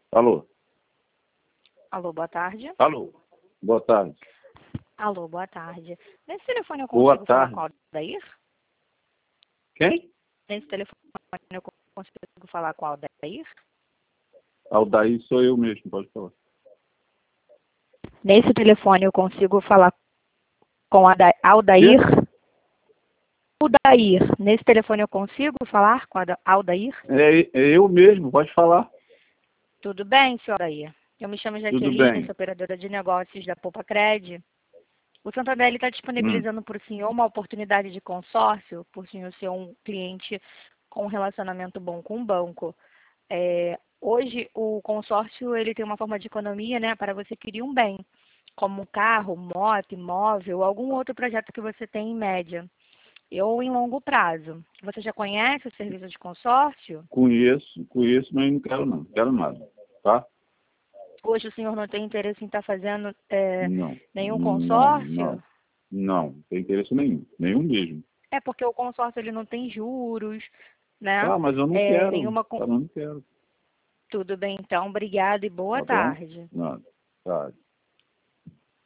Alô? Alô, boa tarde. Alô? Boa tarde. Alô, boa tarde. Nesse telefone eu Boa consigo falar tarde. com o Aldair? Quem? Nesse telefone eu consigo falar com o Aldair? Aldair sou eu mesmo, pode falar. Nesse telefone eu consigo falar com Aldair? Aldair. Nesse telefone eu consigo falar com Aldair? É eu mesmo, pode falar. Tudo bem, senhor Aldair? Eu me chamo Tudo Jaqueline, bem. sou operadora de negócios da Poupa Cred. O Santander está disponibilizando para o senhor uma oportunidade de consórcio, por o senhor ser um cliente com um relacionamento bom com o banco. Hoje, o consórcio ele tem uma forma de economia, né, para você adquirir um bem, como um carro, moto, imóvel, algum outro projeto que você tem em média, ou em longo prazo. Você já conhece o serviço de consórcio? Conheço, mas não quero nada, tá? Hoje o senhor não tem interesse em estar fazendo Não, nenhum não, não, consórcio? não tem interesse nenhum mesmo. É porque o consórcio ele não tem juros, né? Tá, mas eu não quero, Nenhuma. tá, eu não quero, Tudo bem, então. Obrigada e boa tá bom? tarde. Nada, tá.